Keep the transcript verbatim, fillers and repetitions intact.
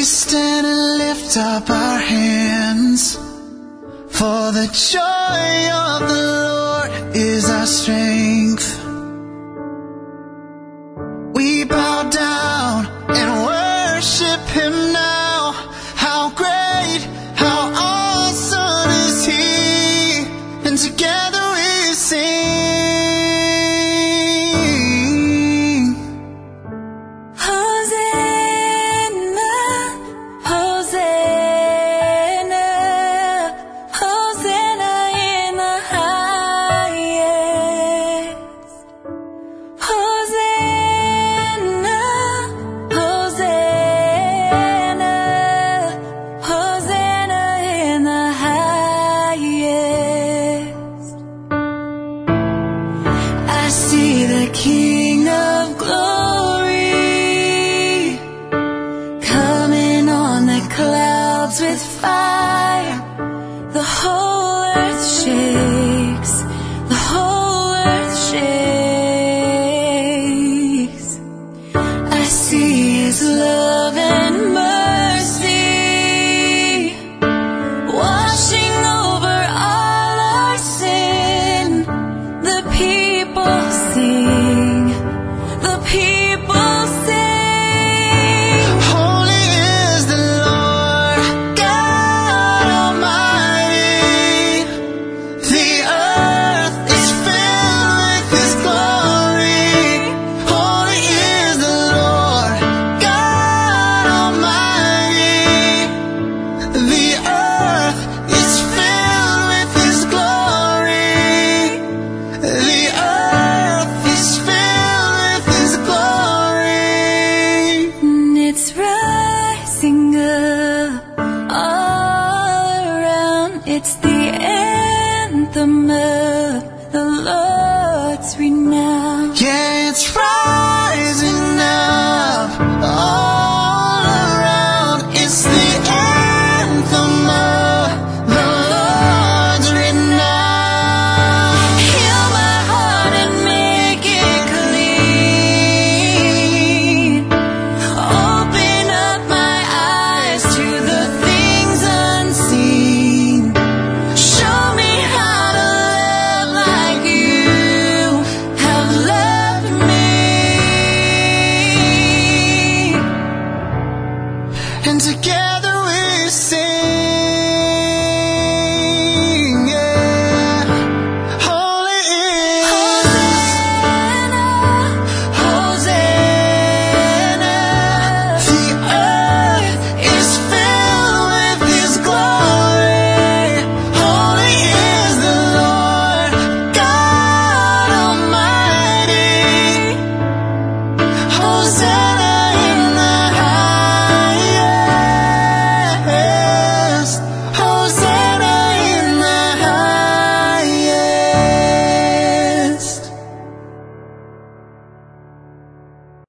We stand and lift up our hands, for the joy of the Lord is our strength. We bow down and worship Him now. How great, how awesome is He, and together we sing. See the King of glory coming on the clouds with fire. The whole earth shakes, the whole earth shakes. I see His love and mercy washing over all our sin. The people sing, the people sing. Holy is the Lord God Almighty. The earth is filled with His glory. Holy is the Lord God Almighty. The earth is filled with His glory. The It's rising up all around. It's the anthem of the Lord's renown.